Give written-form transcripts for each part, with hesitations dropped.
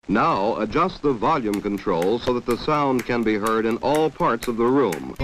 Now adjust the volume control so that the sound can be heard in all parts of the room.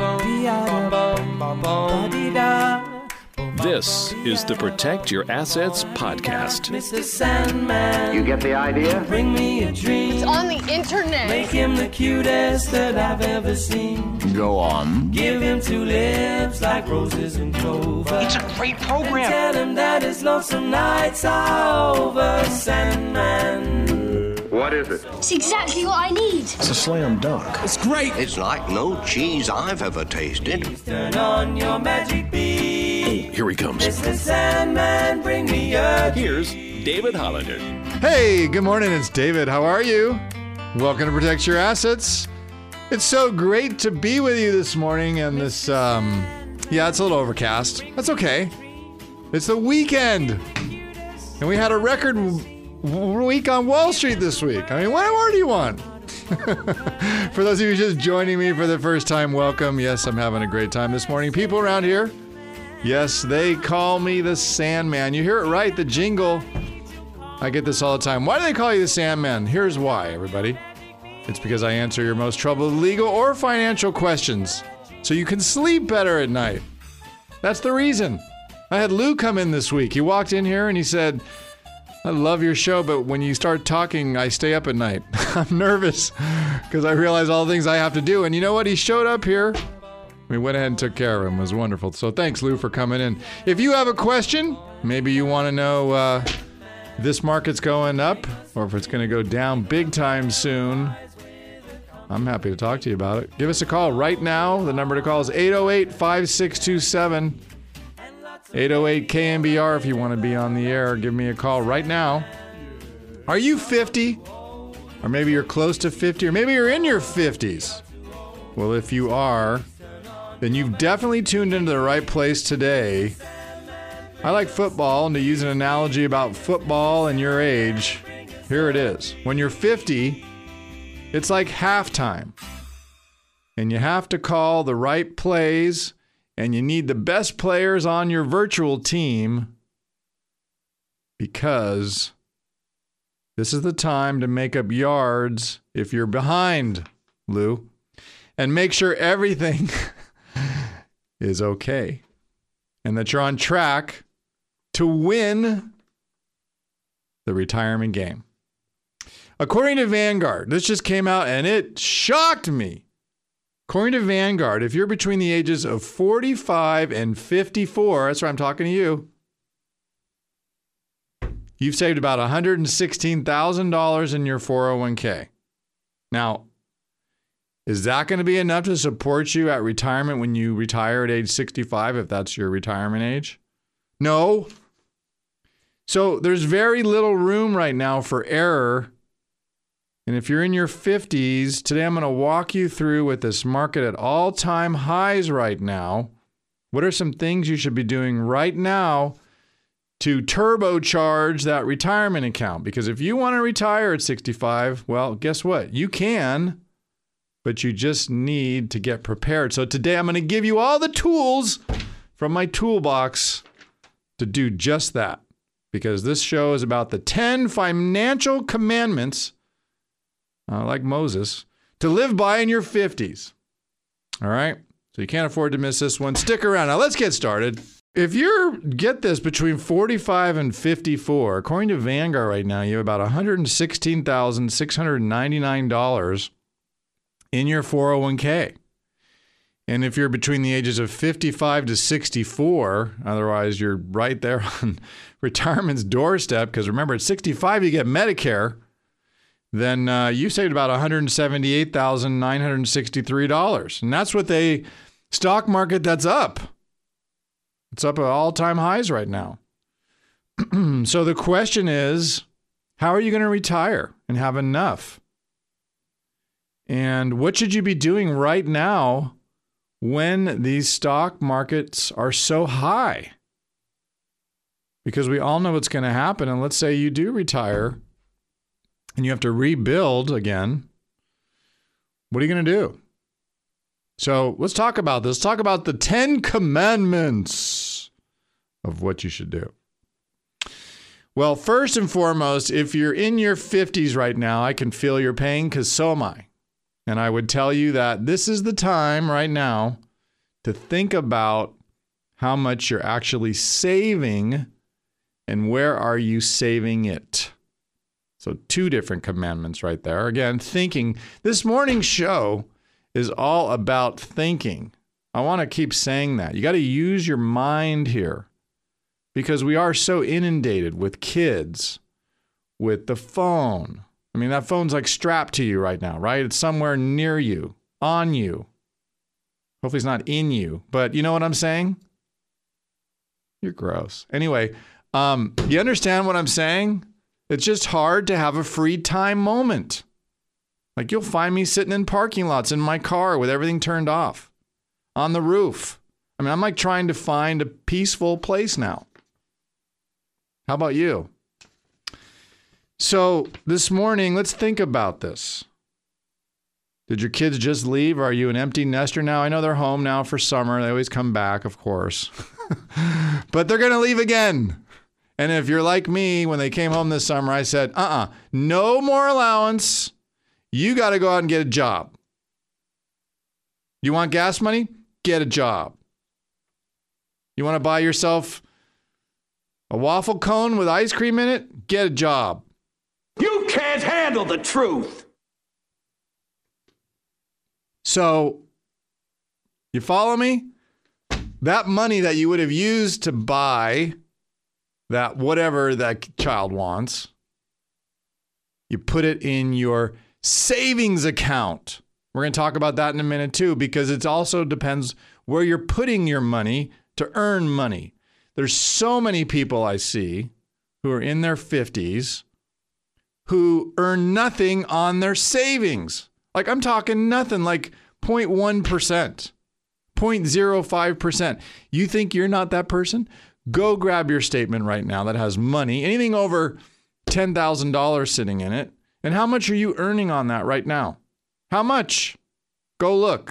This is the Protect Your Assets podcast. Mr. Sandman, you get the idea? Bring me a dream. It's on the internet. Make him the cutest that I've ever seen. Go on. Give him two lips like roses and clover. It's a great program. And tell him that his lonesome nights are over, Sandman. What is it? It's exactly what I need. It's a slam dunk. It's great. It's like no cheese I've ever tasted. Please turn on your magic beam. Here he comes. Mr. Sandman, bring me a Here's David Hollander. Hey, good morning. It's David. How are you? Welcome to Protect Your Assets. It's so great to be with you this morning. And this, it's a little overcast. That's okay. It's the weekend. And we had a record week on Wall Street this week. I mean, what more do you want? For those of you just joining me for the first time, welcome. Yes, I'm having a great time this morning. People around here, yes, they call me the Sandman. You hear it right, the jingle. I get this all the time. Why do they call you the Sandman? Here's why, everybody. It's because I answer your most troubled legal or financial questions so you can sleep better at night. That's the reason. I had Lou come in this week. He walked in here and he said, I love your show, but when you start talking, I stay up at night. I'm nervous because I realize all the things I have to do. And you know what? He showed up here. We went ahead and took care of him. It was wonderful. So thanks, Lou, for coming in. If you have a question, maybe you want to know this market's going up or if it's going to go down big time soon, I'm happy to talk to you about it. Give us a call right now. The number to call is 808-5627. 808-KMBR if you want to be on the air. Give me a call right now. Are you 50? Or maybe you're close to 50, or maybe you're in your 50s. Well, if you are, then you've definitely tuned into the right place today. I like football, and to use an analogy about football and your age, here it is. When you're 50, it's like halftime. And you have to call the right plays, and you need the best players on your virtual team because this is the time to make up yards if you're behind, Lou, and make sure everything is okay and that you're on track to win the retirement game. According to Vanguard, this just came out and it shocked me. According to Vanguard, if you're between the ages of 45 and 54, that's where I'm talking to you, you've saved about $116,000 in your 401k. Now, is that going to be enough to support you at retirement when you retire at age 65, if that's your retirement age? No. So there's very little room right now for error. And if you're in your 50s, today I'm going to walk you through with this market at all-time highs right now. What are some things you should be doing right now to turbocharge that retirement account? Because if you want to retire at 65, well, guess what? You can, but you just need to get prepared. So today I'm going to give you all the tools from my toolbox to do just that. Because this show is about the 10 financial commandments like Moses, to live by in your 50s. All right? So you can't afford to miss this one. Stick around. Now, let's get started. If you're, get this, between 45 and 54, according to Vanguard right now, you have about $116,699 in your 401k. And if you're between the ages of 55 to 64, otherwise you're right there on retirement's doorstep, because remember, at 65 you get Medicare, then you saved about $178,963. And that's with a stock market that's up. It's up at all-time highs right now. So the question is, how are you going to retire and have enough? And what should you be doing right now when these stock markets are so high? Because we all know what's going to happen. And let's say you do retire and you have to rebuild again. What are you going to do? So let's talk about this. Let's talk about the 10 commandments of what you should do. Well, first and foremost, if you're in your 50s right now, I can feel your pain because so am I. And I would tell you that this is the time right now to think about how much you're actually saving and where are you saving it. So 2 different commandments right there. Again, thinking. This morning's show is all about thinking. I want to keep saying that. You got to use your mind here because we are so inundated with kids, with the phone. I mean, that phone's like strapped to you right now, right? It's somewhere near you, on you. Hopefully it's not in you, but you know what I'm saying? You're gross. Anyway, you understand what I'm saying? It's just hard to have a free time moment. Like you'll find me sitting in parking lots in my car with everything turned off on the roof. I mean, I'm like trying to find a peaceful place now. How about you? So this morning, let's think about this. Did your kids just leave? Are you an empty nester now? I know they're home now for summer. They always come back, of course. But they're going to leave again. And if you're like me, when they came home this summer, I said, no more allowance. You got to go out and get a job. You want gas money? Get a job. You want to buy yourself a waffle cone with ice cream in it? Get a job. You can't handle the truth. So, you follow me? That money that you would have used to buy that whatever that child wants, you put it in your savings account. We're going to talk about that in a minute too, because it also depends where you're putting your money to earn money. There's so many people I see who are in their 50s who earn nothing on their savings. Like I'm talking nothing, like 0.1%, 0.05%. You think you're not that person? Go grab your statement right now that has money, anything over $10,000 sitting in it. And how much are you earning on that right now? How much? Go look.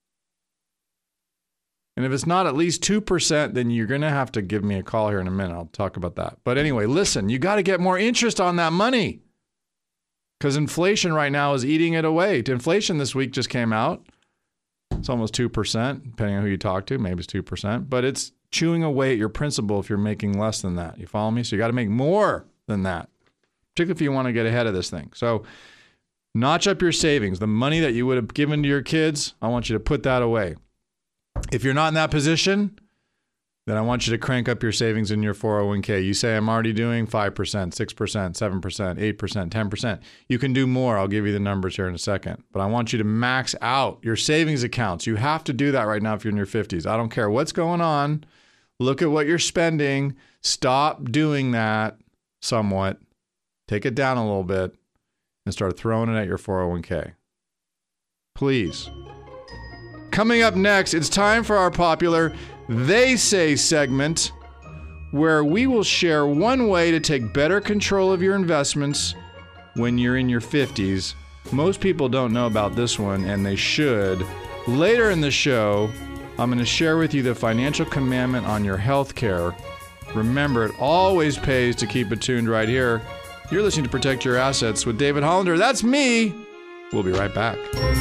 And if it's not at least 2%, then you're going to have to give me a call here in a minute. I'll talk about that. But anyway, listen, you got to get more interest on that money because inflation right now is eating it away. Inflation this week just came out. It's almost 2%, depending on who you talk to. Maybe it's 2%, but it's chewing away at your principal if you're making less than that. You follow me? So you got to make more than that, particularly if you want to get ahead of this thing. So notch up your savings. The money that you would have given to your kids, I want you to put that away. If you're not in that position, then I want you to crank up your savings in your 401k. You say, I'm already doing 5%, 6%, 7%, 8%, 10%. You can do more. I'll give you the numbers here in a second. But I want you to max out your savings accounts. You have to do that right now if you're in your 50s. I don't care what's going on. Look at what you're spending. Stop doing that somewhat. Take it down a little bit and start throwing it at your 401k. Please. Coming up next, it's time for our popular They Say segment, where we will share one way to take better control of your investments when you're in your 50s. Most people don't know about this one, and they should. Later in the show, I'm going to share with you the financial commandment on your health care. Remember, it always pays to keep it tuned right here. You're listening to Protect Your Assets with David Hollander. That's me. We'll be right back.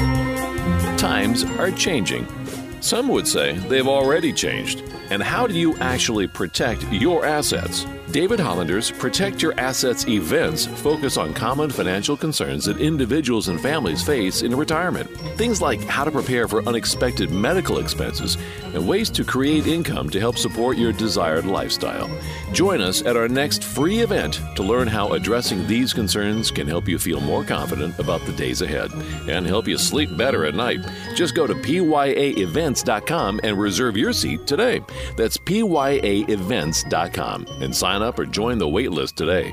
Times are changing. Some would say they've already changed. And how do you actually protect your assets? David Hollander's Protect Your Assets events focus on common financial concerns that individuals and families face in retirement. Things like how to prepare for unexpected medical expenses and ways to create income to help support your desired lifestyle. Join us at our next free event to learn how addressing these concerns can help you feel more confident about the days ahead and help you sleep better at night. Just go to pyaevents.com and reserve your seat today. That's pyaevents.com and sign up or join the wait list today.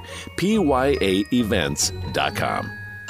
pyaevents.com.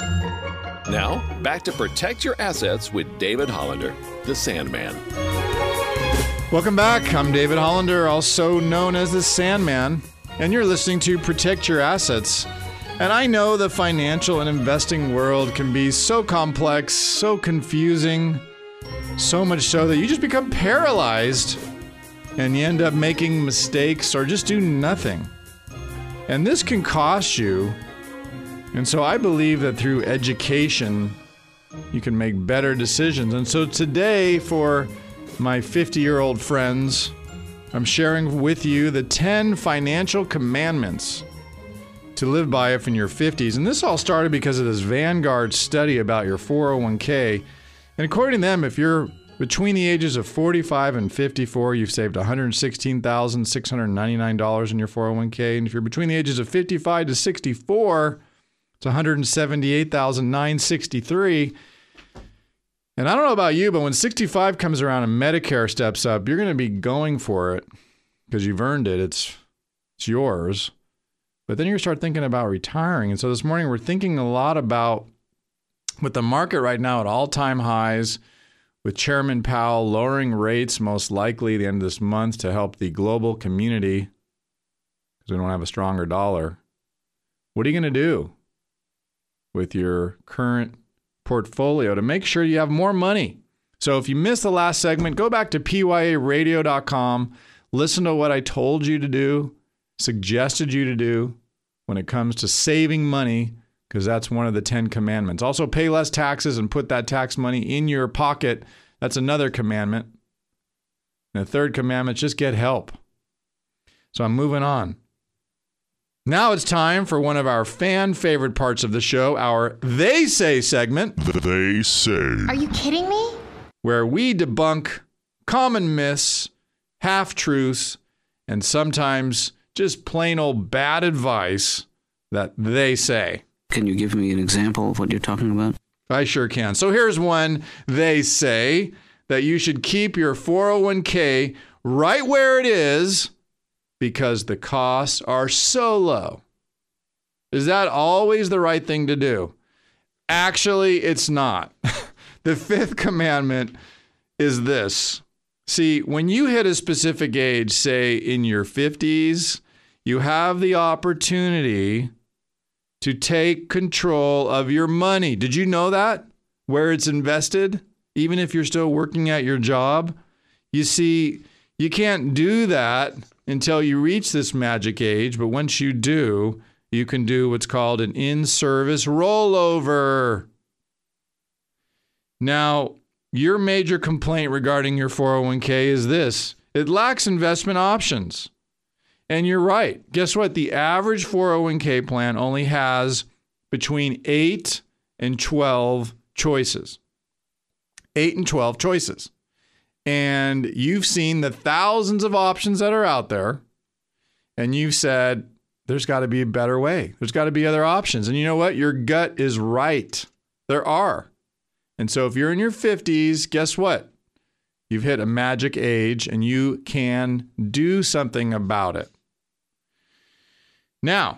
Now, back to Protect Your Assets with David Hollander, the Sandman. Welcome back. I'm David Hollander, also known as the Sandman, and you're listening to Protect Your Assets. And I know the financial and investing world can be so complex, so confusing, so much so that you just become paralyzed and you end up making mistakes or just do nothing. And this can cost you. And so I believe that through education, you can make better decisions. And so today, for my 50-year-old friends, I'm sharing with you the 10 financial commandments to live by if in your 50s. And this all started because of this Vanguard study about your 401k. And according to them, if you're between the ages of 45 and 54, you've saved $116,699 in your 401k. And if you're between the ages of 55 to 64, it's $178,963. And I don't know about you, but when 65 comes around and Medicare steps up, you're going to be going for it because you've earned it. It's yours. But then you start thinking about retiring. And so this morning we're thinking a lot about, with the market right now at all-time highs, with Chairman Powell lowering rates most likely at the end of this month to help the global community because we don't have a stronger dollar. What are you going to do with your current portfolio to make sure you have more money? So if you missed the last segment, go back to pyaradio.com, listen to what I told you to do, suggested you to do when it comes to saving money, because that's one of the 10 commandments. Also, pay less taxes and put that tax money in your pocket. That's another commandment. And the third commandment, just get help. So I'm moving on. Now it's time for one of our fan favorite parts of the show, our They Say segment. They Say. Are you kidding me? Where we debunk common myths, half-truths, and sometimes just plain old bad advice that they say. Can you give me an example of what you're talking about? I sure can. So here's one. They say that you should keep your 401k right where it is because the costs are so low. Is that always the right thing to do? Actually, it's not. The fifth commandment is this. See, when you hit a specific age, say in your 50s, you have the opportunity to take control of your money. Did you know that? Where it's invested, even if you're still working at your job? You see, you can't do that until you reach this magic age, but once you do, you can do what's called an in-service rollover. Now, your major complaint regarding your 401k is this: it lacks investment options. And you're right. Guess what? The average 401k plan only has between 8 and 12 choices. 8 and 12 choices. And you've seen the thousands of options that are out there, and you've said, there's got to be a better way. There's got to be other options. And you know what? Your gut is right. There are. And so if you're in your 50s, guess what? You've hit a magic age, and you can do something about it. Now,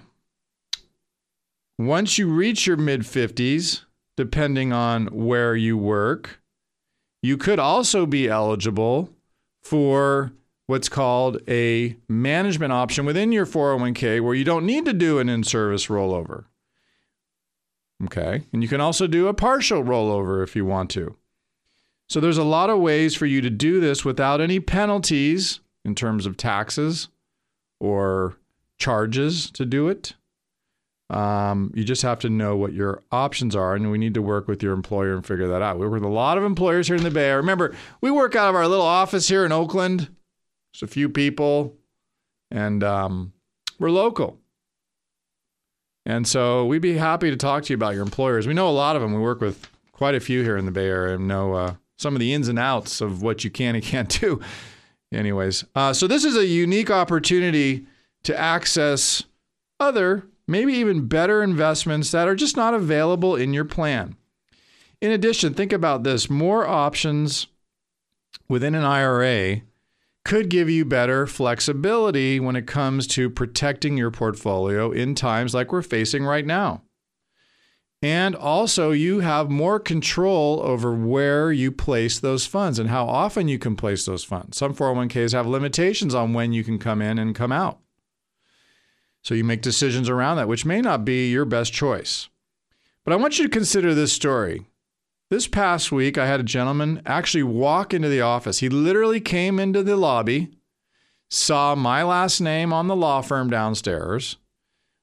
once you reach your mid-50s, depending on where you work, you could also be eligible for what's called a management option within your 401k where you don't need to do an in-service rollover. Okay, and you can also do a partial rollover if you want to. So there's a lot of ways for you to do this without any penalties in terms of taxes or charges to do it. You just have to know what your options are, and we need to work with your employer and figure that out. We work with a lot of employers here in the Bay Area. Remember, we work out of our little office here in Oakland. Just a few people, and we're local. And so we'd be happy to talk to you about your employers. We know a lot of them. We work with quite a few here in the Bay Area and know some of the ins and outs of what you can and can't do. Anyways, so this is a unique opportunity to access other, maybe even better investments that are just not available in your plan. In addition, think about this. More options within an IRA could give you better flexibility when it comes to protecting your portfolio in times like we're facing right now. And also, you have more control over where you place those funds and how often you can place those funds. Some 401ks have limitations on when you can come in and come out. So you make decisions around that, which may not be your best choice. But I want you to consider this story. This past week, I had a gentleman actually walk into the office. He literally came into the lobby, saw my last name on the law firm downstairs,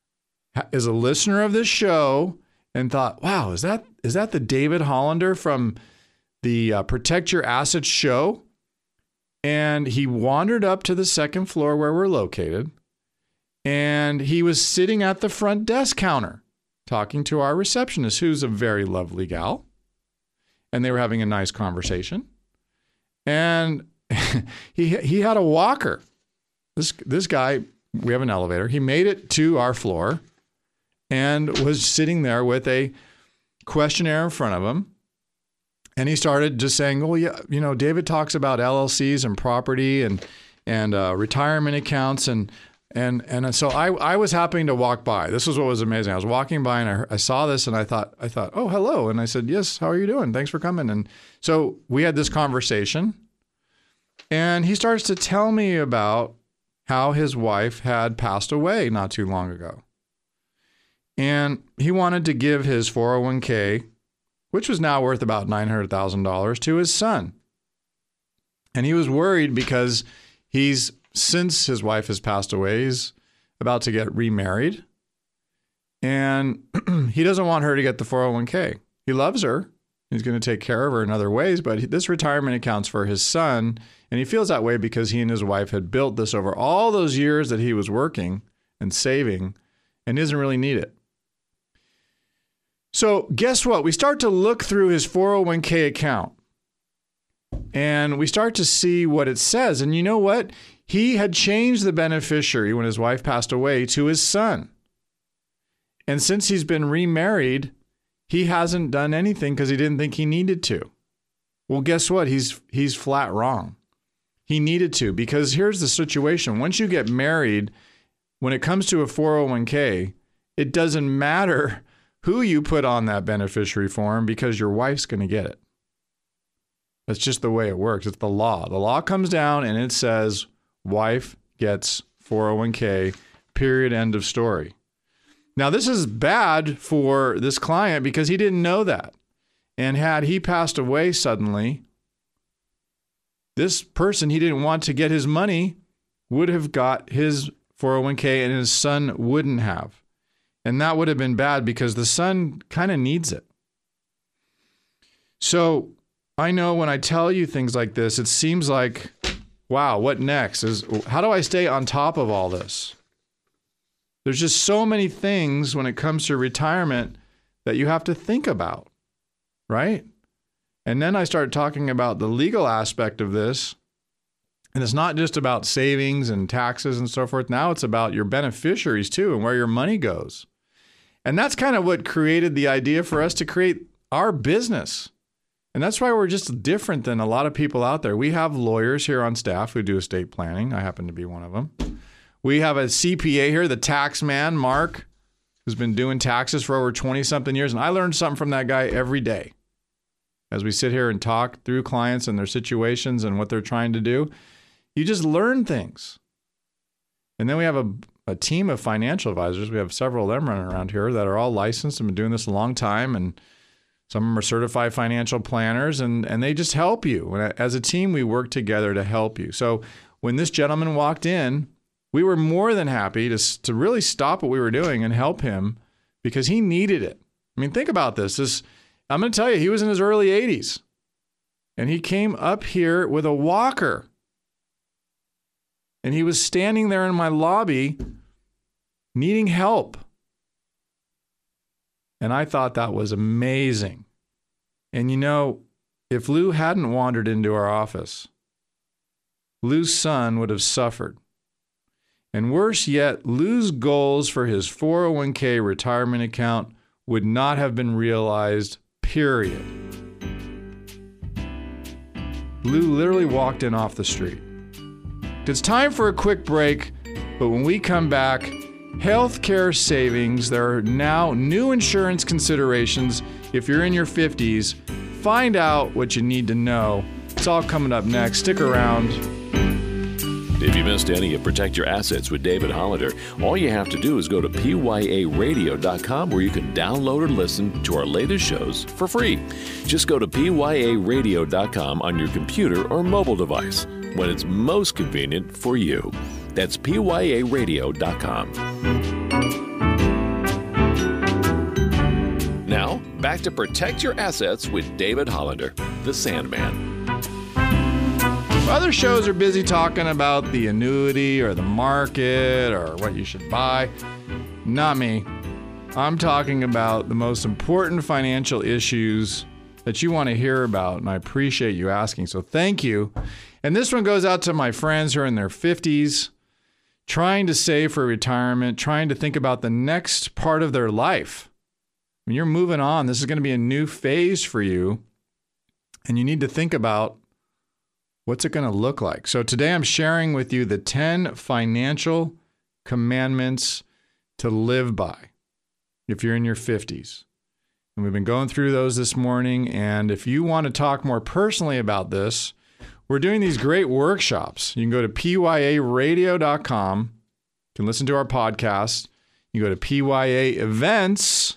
is a listener of this show and thought, wow, is that the David Hollander from the Protect Your Assets show? And he wandered up to the second floor where we're located, and he was sitting at the front desk counter talking to our receptionist, who's a very lovely gal. And they were having a nice conversation. And he had a walker. This guy, we have an elevator. He made it to our floor and was sitting there with a questionnaire in front of him. And he started just saying, "Oh yeah, David talks about LLCs and property and retirement accounts and so I was happening to walk by. This was what was amazing. I was walking by and I saw this and I thought, oh, hello. And I said, yes, how are you doing? Thanks for coming. And so we had this conversation, and he starts to tell me about how his wife had passed away not too long ago. And he wanted to give his 401k, which was now worth about $900,000, to his son. And he was worried because since his wife has passed away, he's about to get remarried. And he doesn't want her to get the 401k. He loves her. He's going to take care of her in other ways, but this retirement account's for his son. And he feels that way because he and his wife had built this over all those years that he was working and saving, and doesn't really need it. So guess what? We start to look through his 401k account, and we start to see what it says. And you know what? He had changed the beneficiary when his wife passed away to his son. And since he's been remarried, he hasn't done anything because he didn't think he needed to. Well, guess what? He's flat wrong. He needed to, because here's the situation. Once you get married, when it comes to a 401k, it doesn't matter who you put on that beneficiary form because your wife's going to get it. That's just the way it works. It's the law. The law comes down and it says, wife gets 401k, period, end of story. Now, this is bad for this client because he didn't know that. And had he passed away suddenly, this person he didn't want to get his money would have got his 401k and his son wouldn't have. And that would have been bad because the son kind of needs it. So I know when I tell you things like this, it seems like, wow, what next? How do I stay on top of all this? There's just so many things when it comes to retirement that you have to think about, right? And then I started talking about the legal aspect of this. And it's not just about savings and taxes and so forth. Now it's about your beneficiaries too and where your money goes. And that's kind of what created the idea for us to create our business. And that's why we're just different than a lot of people out there. We have lawyers here on staff who do estate planning. I happen to be one of them. We have a CPA here, the tax man, Mark, who's been doing taxes for over 20-something years. And I learned something from that guy every day. As we sit here and talk through clients and their situations and what they're trying to do, you just learn things. And then we have a team of financial advisors. We have several of them running around here that are all licensed and been doing this a long time. And some of them are certified financial planners, and they just help you. As a team, we work together to help you. So when this gentleman walked in, we were more than happy to really stop what we were doing and help him because he needed it. I mean, think about this. I'm going to tell you, he was in his early 80s, and he came up here with a walker. And he was standing there in my lobby needing help. And I thought that was amazing. And you know, if Lou hadn't wandered into our office, Lou's son would have suffered. And worse yet, Lou's goals for his 401k retirement account would not have been realized, period. Lou literally walked in off the street. It's time for a quick break, but when we come back, healthcare savings. There are now new insurance considerations. If you're in your 50s, find out what you need to know. It's all coming up next. Stick around. If you missed any of Protect Your Assets with David Hollander, all you have to do is go to pyaradio.com where you can download or listen to our latest shows for free. Just go to pyaradio.com on your computer or mobile device when it's most convenient for you. That's pyaradio.com. back to Protect Your Assets with David Hollander, the Sandman. Other shows are busy talking about the annuity or the market or what you should buy. Not me. I'm talking about the most important financial issues that you want to hear about, and I appreciate you asking, so thank you. And this one goes out to my friends who are in their 50s, trying to save for retirement, trying to think about the next part of their life. When you're moving on, this is going to be a new phase for you, and you need to think about what's it going to look like. So today I'm sharing with you the 10 financial commandments to live by if you're in your 50s. And we've been going through those this morning. And if you want to talk more personally about this, we're doing these great workshops. You can go to pyaradio.com. You can listen to our podcast. You go to PYA events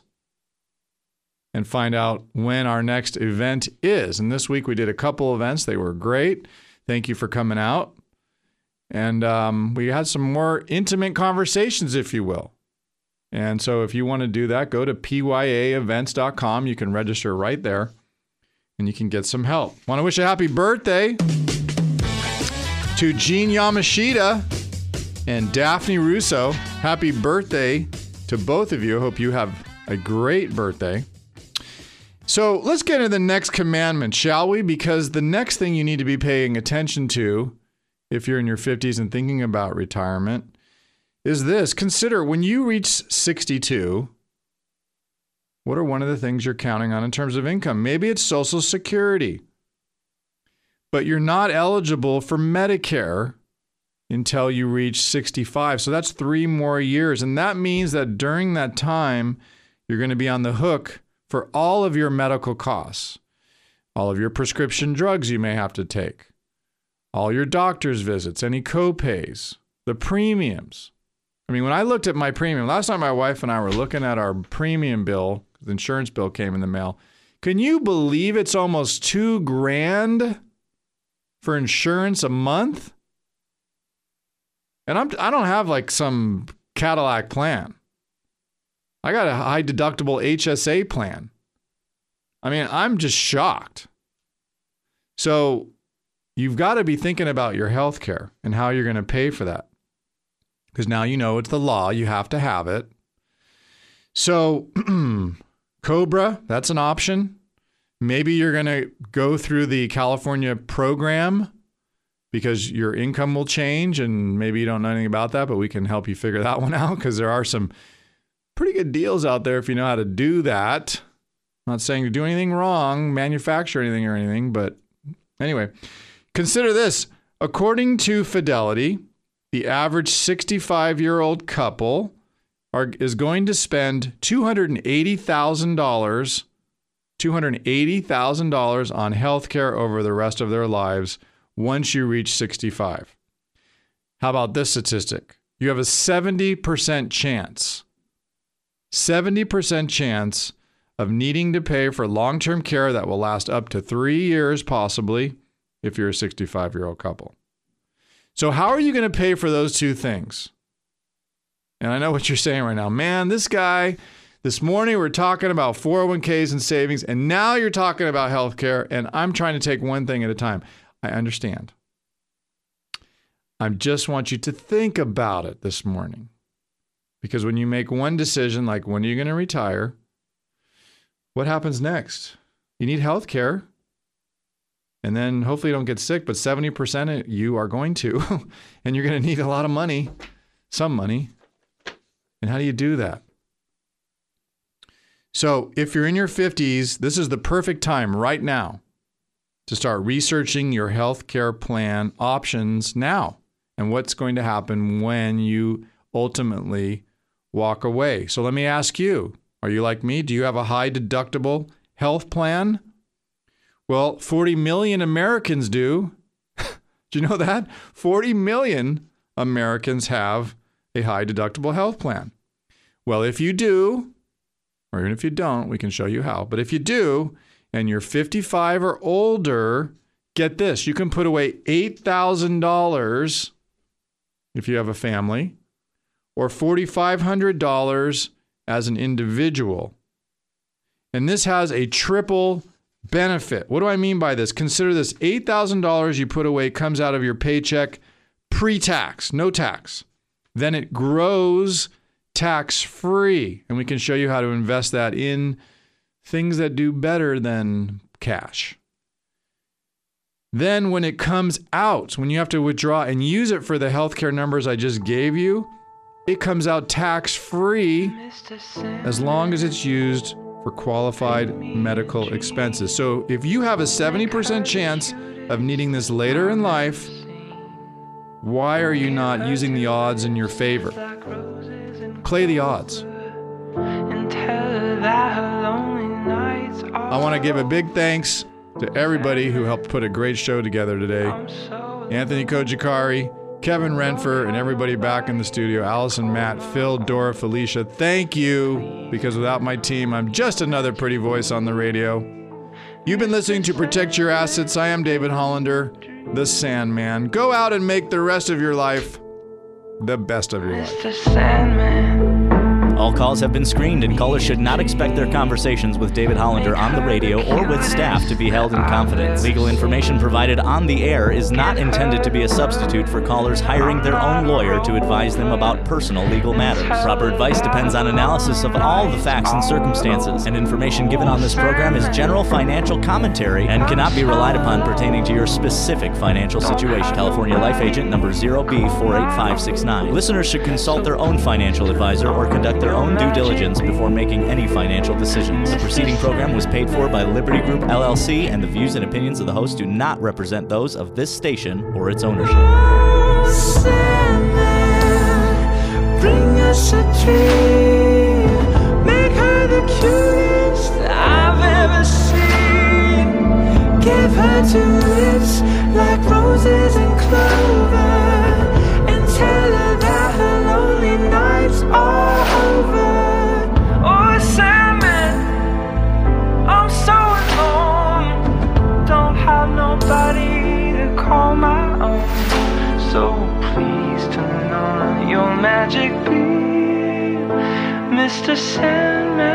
and find out when our next event is. And this week we did a couple events. They were great. Thank you for coming out. And we had some more intimate conversations, if you will. And so if you want to do that, go to pyaevents.com. You can register right there and you can get some help. Want to wish a happy birthday to Gene Yamashita and Daphne Russo. Happy birthday to both of you. I hope you have a great birthday. So let's get into the next commandment, shall we? Because the next thing you need to be paying attention to if you're in your 50s and thinking about retirement is this. Consider when you reach 62, what are one of the things you're counting on in terms of income? Maybe it's Social Security, but you're not eligible for Medicare until you reach 65. So that's 3 more years. And that means that during that time, you're going to be on the hook for all of your medical costs, all of your prescription drugs you may have to take, all your doctor's visits, any co-pays, the premiums. I mean, when I looked at my premium, last time my wife and I were looking at our premium bill, the insurance bill came in the mail. Can you believe it's almost $2,000 for insurance a month? And I don't have like some Cadillac plan. I got a high deductible HSA plan. I mean, I'm just shocked. So you've got to be thinking about your health care and how you're going to pay for that. Because now you know it's the law. You have to have it. So COBRA, that's an option. Maybe you're going to go through the California program because your income will change, and maybe you don't know anything about that, but we can help you figure that one out because there are some pretty good deals out there if you know how to do that. I'm not saying to do anything wrong, manufacture anything or anything, but anyway, consider this. According to Fidelity, the average 65-year-old couple is going to spend $280,000 on health care over the rest of their lives once you reach 65. How about this statistic? You have a 70% chance of needing to pay for long-term care that will last up to 3 years, possibly, if you're a 65-year-old couple. So how are you going to pay for those two things? And I know what you're saying right now. Man, this morning we're talking about 401ks and savings, and now you're talking about healthcare, and I'm trying to take one thing at a time. I understand. I just want you to think about it this morning. Because when you make one decision, like when are you going to retire, what happens next? You need healthcare. And then hopefully you don't get sick, but 70% of you are going to. And you're going to need a lot of money, some money. And how do you do that? So if you're in your 50s, this is the perfect time right now to start researching your health care plan options now and what's going to happen when you ultimately walk away. So let me ask you, are you like me? Do you have a high deductible health plan? Well, 40 million Americans do. Do you know that? 40 million Americans have a high deductible health plan. Well, if you do, or even if you don't, we can show you how. But if you do, and you're 55 or older, get this, you can put away $8,000 if you have a family, or $4,500 as an individual. And this has a triple benefit. What do I mean by this? Consider this. $8,000 you put away comes out of your paycheck pre-tax, no tax. Then it grows tax-free. And we can show you how to invest that in things that do better than cash. Then when it comes out, when you have to withdraw and use it for the healthcare numbers I just gave you, it comes out tax-free as long as it's used for qualified medical expenses. So if you have a 70% chance of needing this later in life, why are you not using the odds in your favor? Play the odds. I want to give a big thanks to everybody who helped put a great show together today. Anthony Kojikari, Kevin Renfer, and everybody back in the studio. Allison, Matt, Phil, Dora, Felicia, thank you. Because without my team, I'm just another pretty voice on the radio. You've been listening to Protect Your Assets. I am David Hollander, the Sandman. Go out and make the rest of your life the best of your life. Mr. Sandman. All calls have been screened, and callers should not expect their conversations with David Hollander on the radio or with staff to be held in confidence. Legal information provided on the air is not intended to be a substitute for callers hiring their own lawyer to advise them about personal legal matters. Proper advice depends on analysis of all the facts and circumstances, and information given on this program is general financial commentary and cannot be relied upon pertaining to your specific financial situation. California Life Agent number 0B48569. Listeners should consult their own financial advisor or conduct their own due diligence before making any financial decisions. The preceding program was paid for by Liberty Group, LLC, and the views and opinions of the host do not represent those of this station or its ownership. Sandman, bring us a dream. Make her the cutest I've ever seen. Give her two lips like roses and clover, and tell her that her lonely nights are over. Oh, Sandman, I'm so alone. Don't have nobody to call my own. So please turn on your magic beam, Mr. Sandman.